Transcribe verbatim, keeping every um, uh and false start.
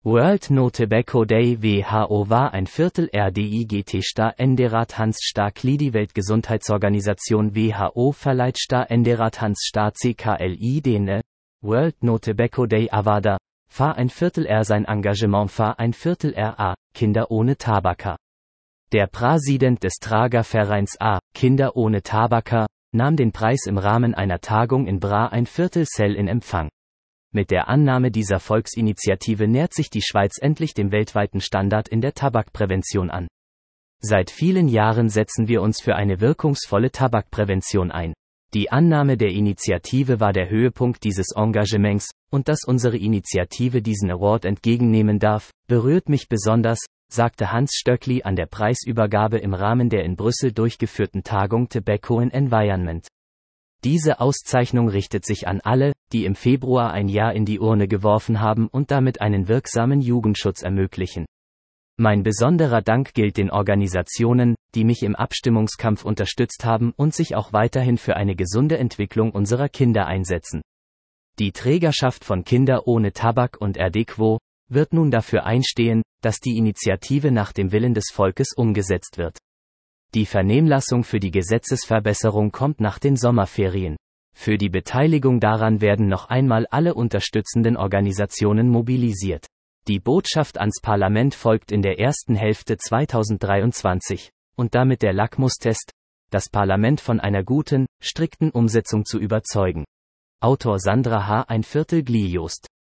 World No Tobacco Day W H O war ein Viertel R D I G T Sta Enderat Hans Sta K L I die Weltgesundheitsorganisation W H O verleiht Sta Enderat Hans Sta C K L I dene World No Tobacco Day Awada, Fa ein Viertel R sein Engagement Fa ein Viertel R A, Kinder ohne Tabaka. Der Präsident des Tragervereins A, Kinder ohne Tabaka, nahm den Preis im Rahmen einer Tagung in Bra ein Viertel Cell in Empfang. Mit der Annahme dieser Volksinitiative nähert sich die Schweiz endlich dem weltweiten Standard in der Tabakprävention an. Seit vielen Jahren setzen wir uns für eine wirkungsvolle Tabakprävention ein. Die Annahme der Initiative war der Höhepunkt dieses Engagements, und dass unsere Initiative diesen Award entgegennehmen darf, berührt mich besonders, sagte Hans Stöckli an der Preisübergabe im Rahmen der in Brüssel durchgeführten Tagung Tobacco and Environment. Diese Auszeichnung richtet sich an alle, die im Februar ein Ja in die Urne geworfen haben und damit einen wirksamen Jugendschutz ermöglichen. Mein besonderer Dank gilt den Organisationen, die mich im Abstimmungskampf unterstützt haben und sich auch weiterhin für eine gesunde Entwicklung unserer Kinder einsetzen. Die Trägerschaft von Kinder ohne Tabak und R D Quo wird nun dafür einstehen, dass die Initiative nach dem Willen des Volkes umgesetzt wird. Die Vernehmlassung für die Gesetzesverbesserung kommt nach den Sommerferien. Für die Beteiligung daran werden noch einmal alle unterstützenden Organisationen mobilisiert. Die Botschaft ans Parlament folgt in der ersten Hälfte zweitausenddreiundzwanzig, und damit der Lackmustest, das Parlament von einer guten, strikten Umsetzung zu überzeugen. Autor Sandra H. ein Viertel Gliost